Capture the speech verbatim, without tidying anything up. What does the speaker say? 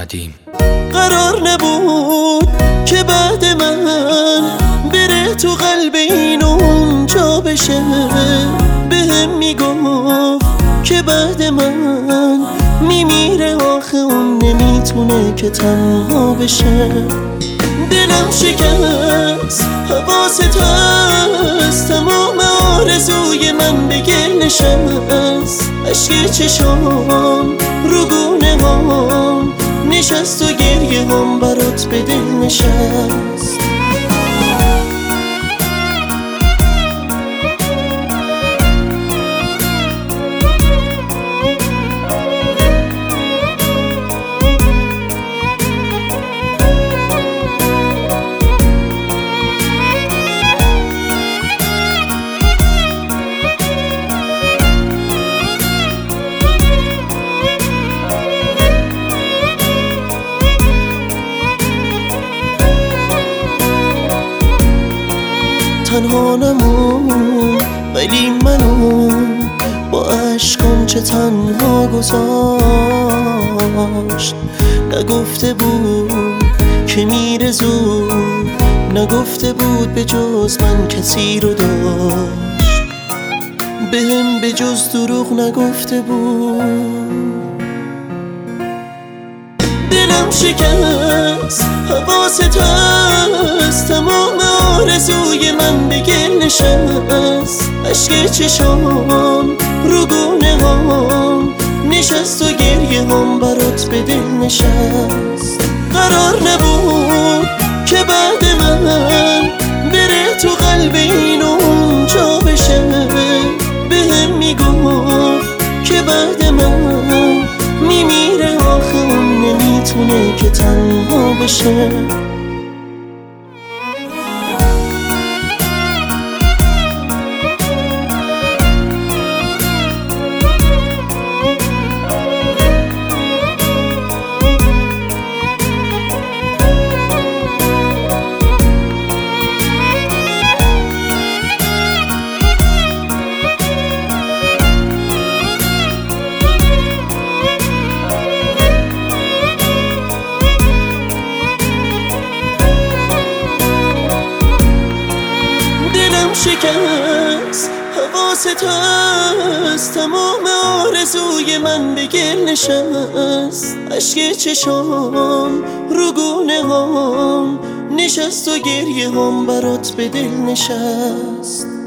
ندیم. قرار نبود که بعد من بره تو قلب این اونجا بشه، بهم میگفت که بعد من میمیره، آخه اون نمیتونه که تنها بشه. دلم شکست، حواست هست، تمام آرزوی من به گل نشست. عشق چشام رو گونه هام نشست و گریه هم برات به دل نشست. تنها نمون ولی منو با عشقام چه تنها گذاشت. نگفته بود که میره زود، نگفته بود به جز من کسی رو داشت، بهم به جز دروغ نگفته بود. دلم شکست، حواست هست، تمام آرزوی من به گل نشست. عشق چشام رو گونه هام نشست و گریه هم برات به دل نشست. قرار نبود که بعد من بره تو قلب این اونجا بشه، بهم میگفت که بعد من میمیره، آخه اون نمیتونه که تنها بشه. شکست، حواست هست، تمام آرزوی من به گل نشست. عشق چشام رو گونه هام نشست و گریه هم برات به دل نشست.